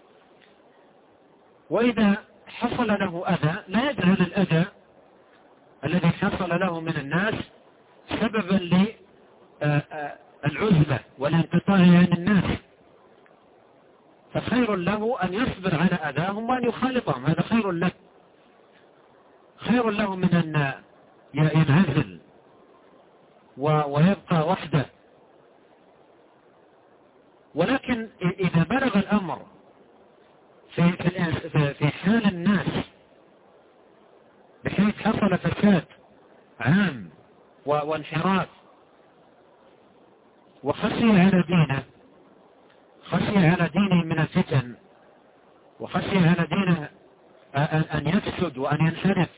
[SPEAKER 2] وإذا حصل له أذى لا يجعل الأذى الذي حصل له من الناس سببا للعزلة والانقطاع عن الناس، فخير له أن يصبر على أذاهم وأن يخالطهم، هذا خير له، خير له من أن ينعزل ويبقى وحده. ولكن إذا بلغ الأمر في حال الناس بحيث حصل فساد عام وانحراف وخشي على دينه، خشي على دينه من الفتن، وخشي على دينه أن يفسد وأن ينحرف،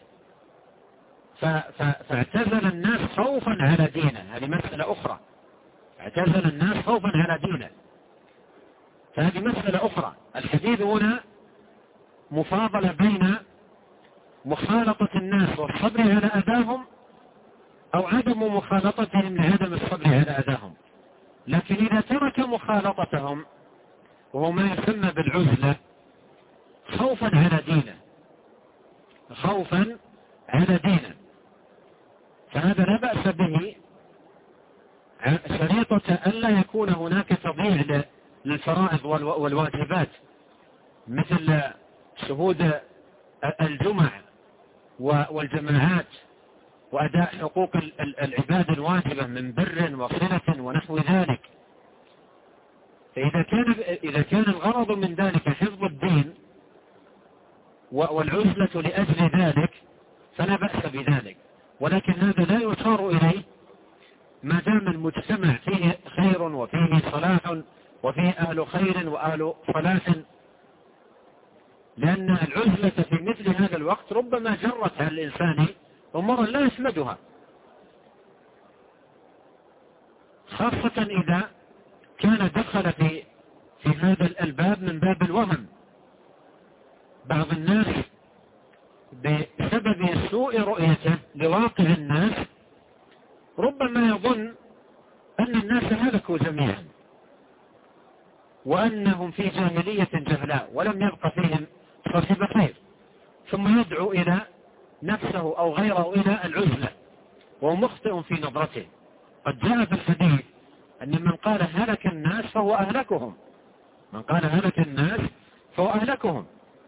[SPEAKER 2] فاعتزل الناس خوفا على دينه. هذه مسألة أخرى، اعتزل الناس خوفا على دينه، فهذه مسألة أخرى. الحديث هنا مفاضلة بين مخالطة الناس والصبر على أذاهم أو عدم مخالطتهم لعدم الصبر على أذاهم. لكن إذا ترك مخالطتهم وهو ما يسمى بالعزلة خوفا على دينه، خوفا على دينه، فهذا لا بأس به، شريطة ألا يكون هناك تضييع للفرائض والواجبات مثل شهود الجمع والجماعات وأداء حقوق العباد الواجبة من بر وصلة ونحو ذلك. فإذا كان الغرض من ذلك حفظ الدين والعزلة لأجل ذلك فلا بأس بذلك، ولكن هذا لا يشار إليه ما دام المجتمع فيه خير وفيه صلاح وفيه أهل خير وأهل صلاح، لأن العزلة في مثل هذا الوقت ربما جرت على الإنسان أمورا لا يسمدها، خاصة إذا كان دخل في هذا الباب من باب الوهم. بعض الناس بسبب سوء رؤيته لواقع الناس ربما يظن أن الناس هلكوا جميعا وأنهم في جاهلية جهلاء ولم يبق فيهم صاحب خير، ثم يدعو إلى نفسه أو غيره إلى العزلة وهو مخطئ في نظرته. قد جاء في الحديث أن من قال هلك الناس فهو أهلكهم، من قال هلك الناس فهو أهلكهم.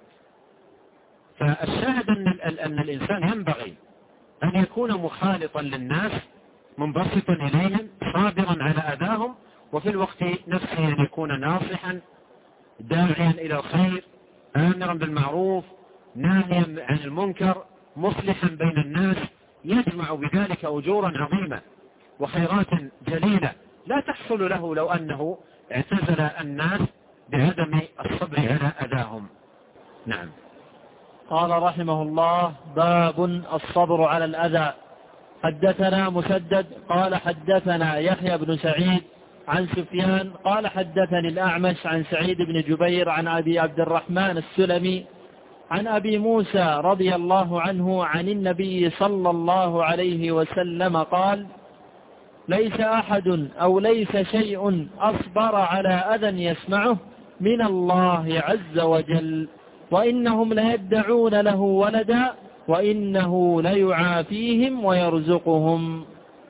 [SPEAKER 2] فالشاهد أن الإنسان ينبغي أن يكون مخالطا للناس منبسطا إليهم صابرا على أذاهم، وفي الوقت نفسه أن يكون ناصحا داعيا إلى الخير آمرا بالمعروف ناهيا عن المنكر مصلحا بين الناس، يجمع بذلك أجورا عظيمة وخيرات جليلة لا تحصل له لو أنه اعتزل الناس بعدم الصبر على أذاهم. نعم.
[SPEAKER 1] قال رحمه الله: باب الصبر على الأذى. حدثنا مسدد قال حدثنا يحيى بن سعيد عن سفيان قال حدثني الأعمش عن سعيد بن جبير عن أبي عبد الرحمن السلمي عن أبي موسى رضي الله عنه عن النبي صلى الله عليه وسلم قال: ليس أحد أو ليس شيء أصبر على أذى يسمعه من الله عز وجل، وإنهم ليدعون له ولدا وإنه ليعافيهم ويرزقهم.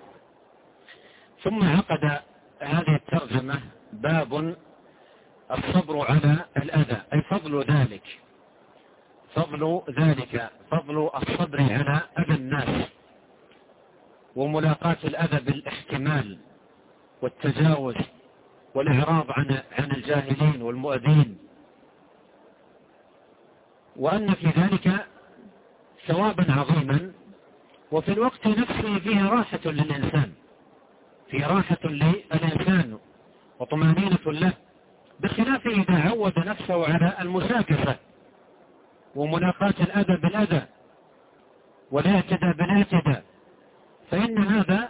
[SPEAKER 2] ثم عقد هذه الترجمة باب الصبر على الأذى، أي فضل ذلك، فضل الصبر على أذى الناس وملاقاة الأذى بالاحتمال والتجاوز والإعراض عن الجاهلين والمؤذين، وأن في ذلك ثوابا عظيما، وفي الوقت نفسه فيه راحة للإنسان، فيه راحة للإنسان وطمأنينة له، بخلاف إذا عود نفسه على المساكفة وملاقاة الأذى بالأذى والاعتداء بالاعتداء، فإن هذا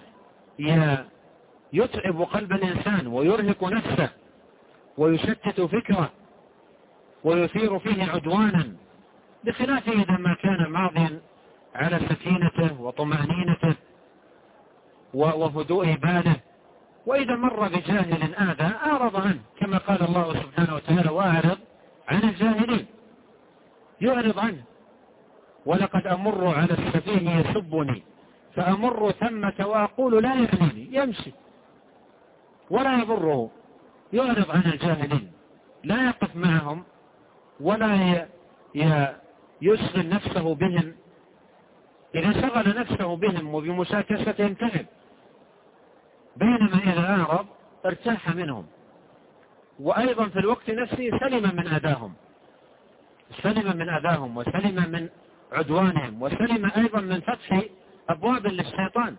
[SPEAKER 2] يتعب قلب الإنسان ويرهق نفسه ويشتت فكره ويثير فيه عدوانا، بخلاف إذا ما كان ماضيا على سكينته وطمأنينته وهدوء باله، وإذا مر بجاهل آذى أعرض عنه، كما قال الله سبحانه وتعالى: وأعرض عن الجاهلين، يعرض عنه. ولقد أمر على السفيه يسبني فأمر ثمة وأقول لا يعنيني، يمشي ولا يضره، يعرض عن الجاهلين. لا يقف معهم ولا يشغل نفسه بهم. إذا شغل نفسه بهم وبمشاكستهم تعب، بينما إذا أعرض ارتاح منهم، وأيضا في الوقت نفسه سلم من أذاهم وسلم من عدوانهم، وسلم أيضا من فتح أبواب للشيطان.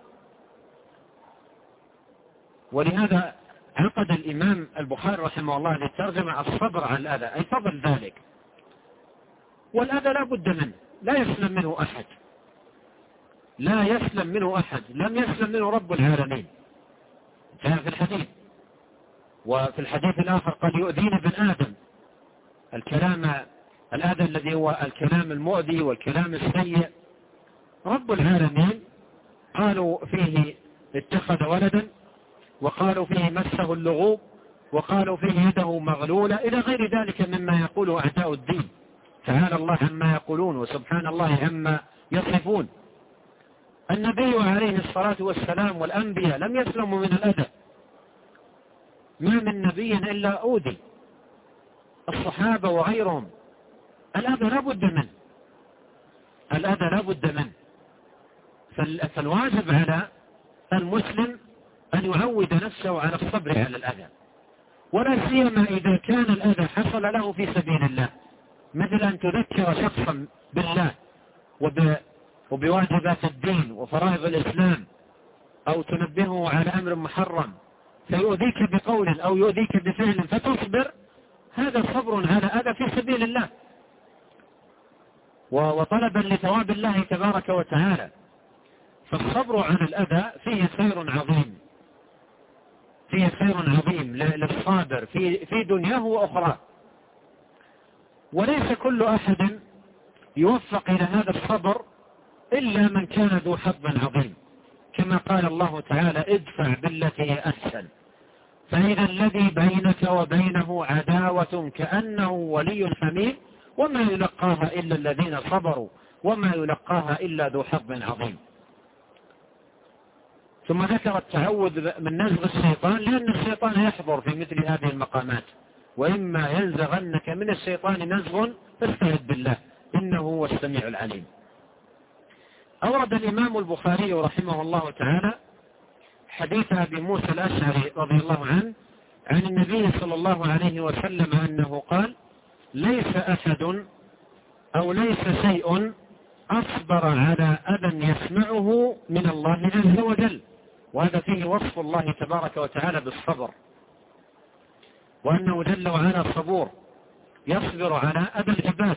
[SPEAKER 2] ولهذا عقد الإمام البخاري رحمه الله للترجمة الصبر على الأذى، أي فضل ذلك. والأذى لا بد منه، لا يسلم منه أحد، لا يسلم منه أحد، لم يسلم منه رب العالمين. جاء في الحديث، وفي الحديث الآخر قد يؤذينا ابن آدم. الأذى الذي هو الكلام المؤذي والكلام السيء، رب العالمين قالوا فيه اتخذ ولدا، وقالوا فيه مسه اللغوب، وقالوا فيه يده مغلولة، إلى غير ذلك مما يقوله أعداء الدين. تعالى الله عما يقولون وسبحان الله عما يصفون. النبي عليه الصلاة والسلام والأنبياء لم يسلموا من الأذى، ما من نبي إلا أوذي، الصحابة وغيرهم. الأذى لا بد منه. فالواجب على المسلم أن يعود نفسه على الصبر على الأذى، ولا سيما إذا كان الأذى حصل له في سبيل الله، مثل أن تذكر شخصا بالله وبواجبات الدين وفرائض الإسلام، أو تنبهه على أمر محرم فيؤذيك بقول أو يؤذيك بفعل فتصبر، هذا صبر على أذى في سبيل الله وطلبا لثواب الله تبارك وتعالى. فالصبر على الأذى فيه خير عظيم للصابر في دنياه وأخرى. وليس كل أحد يوفق إلى هذا الصبر إلا من كان ذو حظ عظيم، كما قال الله تعالى: ادفع بالتي هي أحسن، فإذا الذي بينك وبينه عداوة كأنه ولي حميم، وما يلقاها إلا الذين صبروا وما يلقاها إلا ذو حظ عظيم. ثم ذكر التعوذ من نزغ الشيطان، لأن الشيطان يحضر في مثل هذه المقامات، وإما ينزغنك من الشيطان نزغ فاستعذ بالله إنه هو السميع العليم. أورد الإمام البخاري رحمه الله تعالى حديث أبي موسى الأشعري رضي الله عنه عن النبي صلى الله عليه وسلم أنه قال: ليس أحد أو ليس شيء أصبر على أذى يسمعه من الله عز وجل. وهذا فيه وصف الله تبارك وتعالى بالصبر، وأنه جل وعلا صبور يصبر على أذى العباد.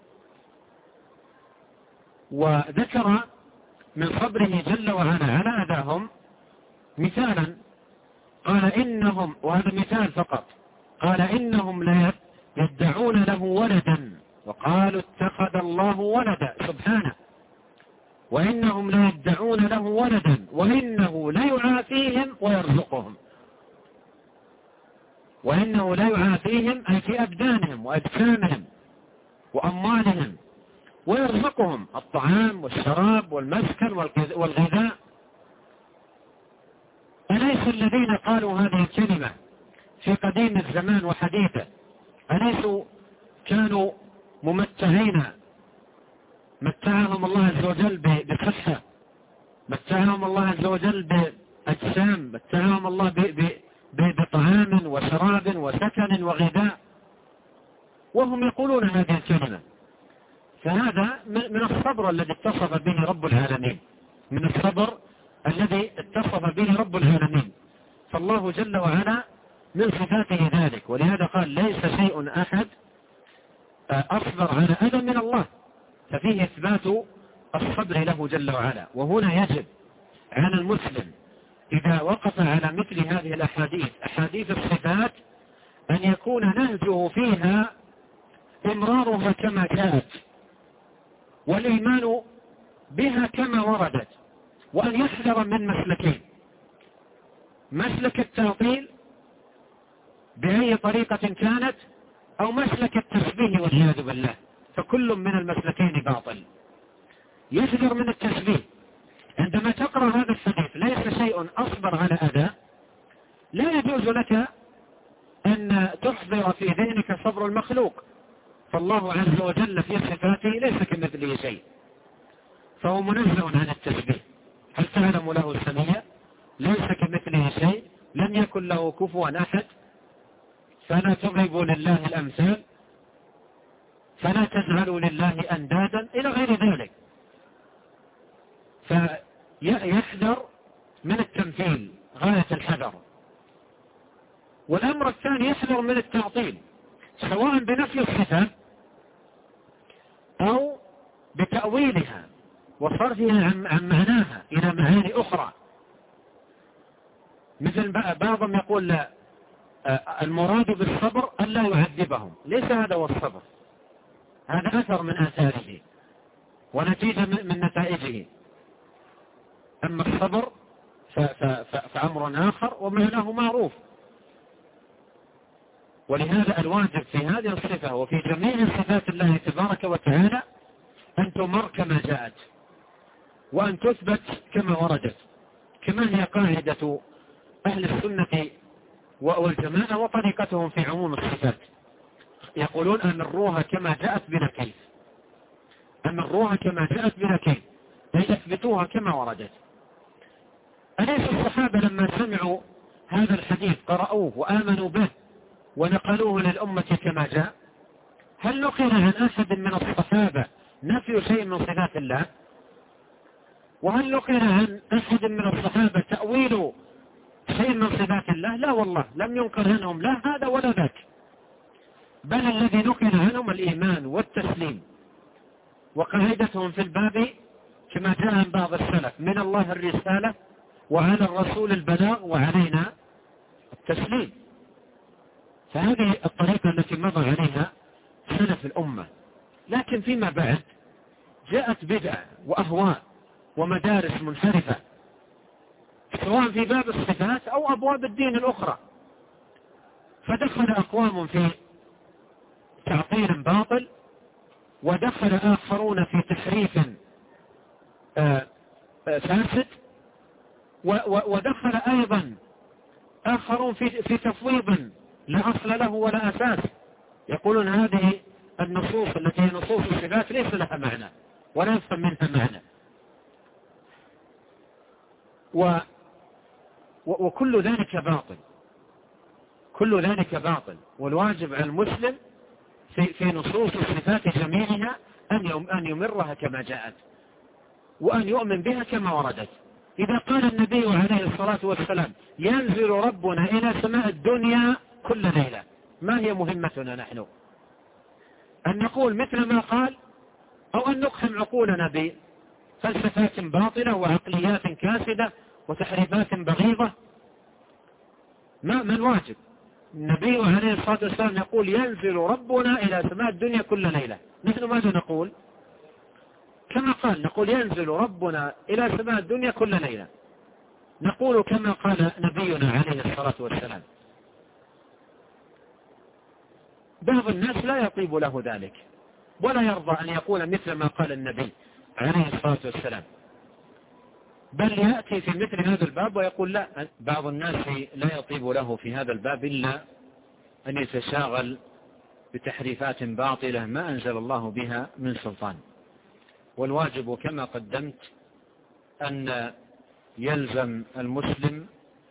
[SPEAKER 2] وذكر من صبره جل وعلا على أذاهم مثالا، قال إنهم، وهذا مثال فقط، قال إنهم لا يدعون له ولدا وقالوا اتخذ الله ولدا سبحانه، وإنهم لا يدعون له ولدا وإنه لا يعافيهم ويرزقهم. وإنه لا يعافيهم أي في أبدانهم وأجسامهم وأموالهم، ويرزقهم الطعام والشراب والمسكن والغذاء. أليس الذين قالوا هذه الكلمة في قديم الزمان وحديثه أليسوا كانوا ممتعين؟ متعهم الله عز وجل بصحة، متعهم الله عز وجل بأجسام، متعهم الله بطعام وشراب وسكن وغذاء، وهم يقولون هذه الكلمة. فهذا من الصبر الذي اتصف به رب العالمين، من الصبر الذي اتصف به رب العالمين. فالله جل وعلا من صفاته ذلك، ولهذا قال: ليس شيء أحد أصبر على أذى من الله، ففيه إثبات الصبر له جل وعلا. وهنا يجب على المسلم إذا وقف على مثل هذه الأحاديث، أحاديث الصفات، أن يكون نهجه فيها إمرارها كما جاءت، والإيمان بها كما وردت، وأن يحذر من مسلكين: مسلك التعطيل بأي طريقة كانت، أو مسلك التشبيه والعياذ بالله، فكل من المسلكين باطل. يحذر من التشبيه. عندما تقرأ هذا الحديث: ليس شيء أصبر على أذى، لا يجوز لك أن أن تحضر في ذهنك صبر المخلوق، فالله عز وجل في صفاته ليس كمثله شيء، فهو منزه عن التشبيه. هل تعلم له السميع؟ ليس كمثله شيء، لم يكن له كفوا أحد، فلا تضربوا لله الأمثال، فلا تجعلوا لله أندادا إلى غير ذلك. فيحذر من التمثيل غاية الحذر. والأمر الثاني يحذر من التعطيل، سواء بنفي الصفة أو بتأويلها وصرفها عن معناها إلى معاني أخرى. مثل بعضهم يقول لا، المراد بالصبر أن لا يعذبهم، ليس هذا هو الصبر، هذا أثر من آثاره ونتيجة من نتائجه. أما الصبر فأمر آخر ومعناه معروف. ولهذا الواجب في هذه الصفة وفي جميع صفات الله تبارك وتعالى أن تمر كما جاءت، وأن تثبت كما وردت، كما هي قاعدة أهل السنة والجماعة وطريقتهم في عموم الصفات. يقولون أمروها كما جاءت بلا كيف، أمروها كما جاءت بلا كيف، أي اثبتوها كما وردت. أليس الصحابة لما سمعوا هذا الحديث قرأوه وآمنوا به ونقلوه للأمة كما جاء؟ هل نقل عن أحد من الصحابة نفي شيء من صفات الله؟ وهل نقل عن أحد من الصحابة تأويل شيء من صفات الله؟ لا والله، لم ينقل عنهم لا هذا ولا ذاك، بل الذي نقل عنهم الإيمان والتسليم. وقاعدتهم في الباب كما جاء عن بعض السلف: من الله الرسالة وعلى الرسول البلاغ وعلينا التسليم. فهذه الطريقة التي مضى عليها سلف الأمة. لكن فيما بعد جاءت بدع وأهواء ومدارس منحرفة، سواء في باب الصفات أو أبواب الدين الأخرى، فدخل أقوام في تعطيل باطل، ودخل آخرون في تحريف فاسد، ودخل أيضا آخرون في تفويض لا أصل له ولا أساس. يقولون هذه النصوص التي هي نصوص الصفات ليس لها معنى ولا يفهم منها معنى، وكل ذلك باطل، كل ذلك باطل. والواجب على المسلم في نصوص الصفات جميعها أن يمرها كما جاءت، وأن يؤمن بها كما وردت. إذا قال النبي عليه الصلاة والسلام: ينزل ربنا إلى سماء الدنيا كل ليلة، ما هي مهمتنا نحن؟ أن نقول مثل ما قال، أو أن نقحم عقولنا بفلسفات باطلة وعقليات كاسدة وتحريفات بغيضة؟ ما الواجب؟ النبي عليه الصلاة والسلام يقول: ينزل ربنا إلى سماء الدنيا كل ليلة. نحن ماذا نقول؟ كما قال، نقول: ينزل ربنا إلى سماء الدنيا كل ليلة. نقول كما قال نبينا عليه الصلاة والسلام. بعض الناس لا يطيب له ذلك ولا يرضى أن يقول مثل ما قال النبي عليه الصلاة والسلام، بل يأتي في مثل هذا الباب ويقول لا. بعض الناس لا يطيب له في هذا الباب إلا أن يتشاغل بتحريفات باطلة ما أنزل الله بها من سلطان. والواجب كما قدمت أن يلزم المسلم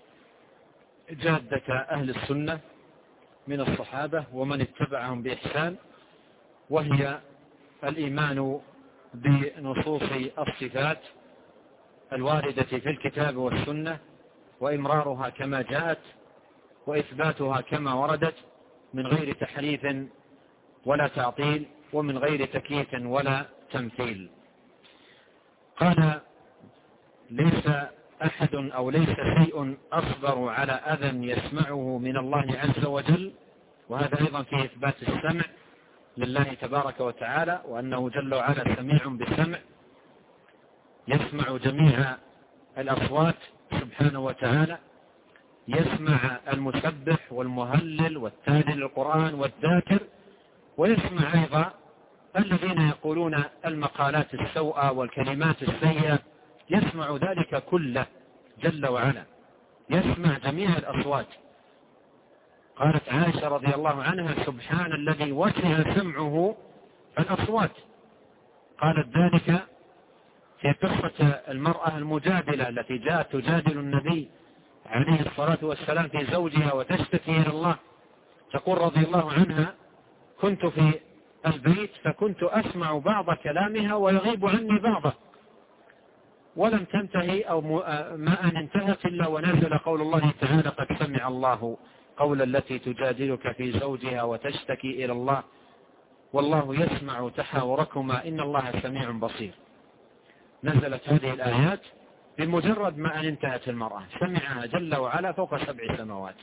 [SPEAKER 2] جادة أهل السنة من الصحابة ومن اتبعهم بإحسان، وهي الإيمان بنصوص الصفات الواردة في الكتاب والسنة، وإمرارها كما جاءت، وإثباتها كما وردت، من غير تحريف ولا تعطيل، ومن غير تكييف ولا تمثيل. قال: ليس أحد أو ليس شيء أصبر على أذى يسمعه من الله عز وجل. وهذا أيضا في إثبات السمع لله تبارك وتعالى، وأنه جل وعلا سميع بالسمع، يسمع جميع الأصوات سبحانه وتعالى، يسمع المسبح والمهلل والتالي للقرآن والذاكر، ويسمع أيضا الذين يقولون المقالات السوءة والكلمات السيئة، يسمع ذلك كله جل وعلا، يسمع جميع الأصوات. قالت عائشة رضي الله عنها: سبحان الذي وسع سمعه الأصوات. قالت ذلك في قصة المرأة المجادلة التي جاءت تجادل النبي عليه الصلاة والسلام في زوجها وتشتكي إلى الله. تقول رضي الله عنها: كنت في البيت فكنت أسمع بعض كلامها ويغيب عني بعضه، ولم تنتهي أو ما أن انتهت إلا ونزل قول الله تعالى: قد سمع الله قول التي تجادلك في زوجها وتشتكي إلى الله والله يسمع تحاوركما إن الله سميع بصير. نزلت هذه الآيات بمجرد ما أن انتهت المرأة، سمعها جل وعلا فوق 7 سماوات.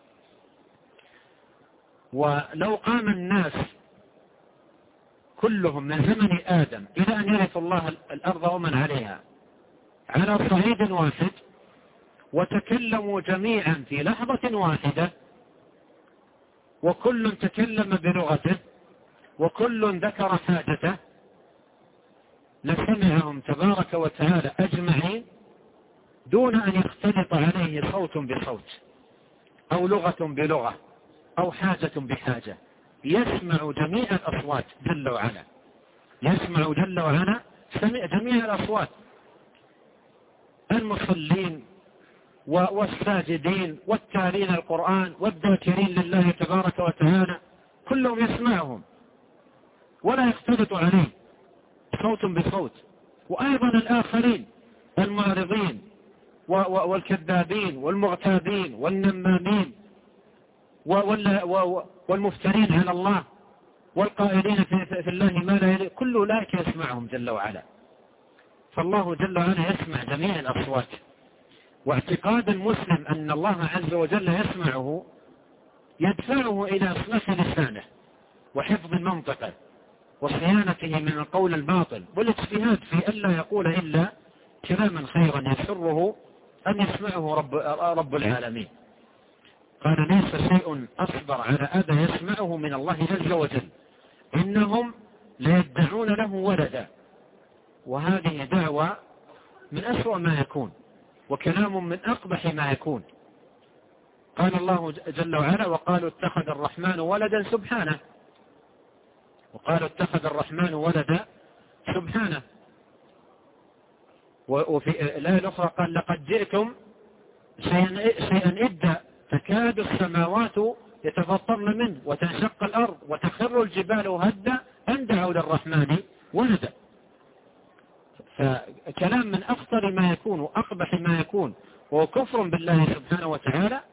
[SPEAKER 2] ولو قام الناس كلهم من زمن آدم إلى أن يرث الله الأرض ومن عليها على صعيد واحد وتكلموا جميعا في لحظة واحدة، وكل تكلم بلغته وكل ذكر حاجته، لسمعهم تبارك وتعالى أجمعين دون أن يختلط عليه صوت بصوت أو لغة بلغة أو حاجة بحاجة. يسمع جميع الأصوات جل وعلا، يسمع جل وعلا جميع الأصوات، المصلين والساجدين والتالين القرآن والذاكرين لله تبارك وتعالى، كلهم يسمعهم ولا يختلط عليه صوت بصوت. وأيضا الآخرين المعرضين والكذابين والمغتابين والنمامين والمفترين على الله والقائلين في الله ما لا يليق، كل أولئك يسمعهم جل وعلا. فالله جل وعلا يسمع جميع الأصوات. واعتقاد المسلم أن الله عز وجل يسمعه يدفعه إلى إصلاح لسانه وحفظ منطقه وصيانته من القول الباطل والاجتهاد في ألا يقول إلا كلاما خيرا يسره أن يسمعه رب العالمين. قال: ليس شيء أصبر على أذى يسمعه من الله عز وجل، إنهم ليدعون له ولدا. وهذه دعوة من أسوأ ما يكون وكلام من أقبح ما يكون. قال الله جل وعلا: وقالوا اتخذ الرحمن ولدا سبحانه، وقالوا اتخذ الرحمن ولدا سبحانه. وفي الآية الأخرى قال: لقد جئتم شيئا إدا تكاد السماوات يتفطرن منه وتنشق الأرض وتخر الجبال هدا أن دعوا للرحمن ولدا. فكلام من أخطر ما يكون وأقبح ما يكون، وهو كفر بالله سبحانه وتعالى.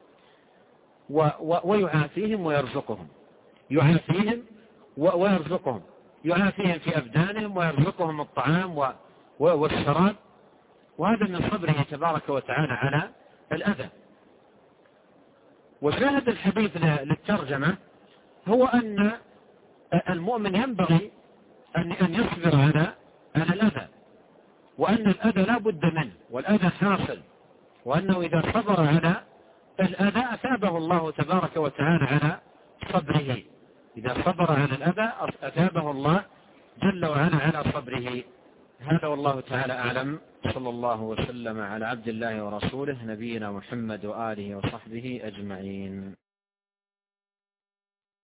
[SPEAKER 2] ويعافيهم ويرزقهم، يعافيهم ويرزقهم، يعافيهم في أبدانهم ويرزقهم الطعام والشراب، وهذا من صبره تبارك وتعالى على الأذى. وشاهد الحديث للترجمة هو أن المؤمن ينبغي أن يصبر على الأذى، وأن الأذى لا بد منه والأذى حاصل، وأنه إذا صبر على الأذى أثابه الله تبارك وتعالى على صبره. إذا صبر على الأذى أثابه الله جل وعلا على صبره. هذا والله تعالى أعلم. صلى الله وسلم على عبد الله ورسوله نبينا محمد وآله وصحبه أجمعين.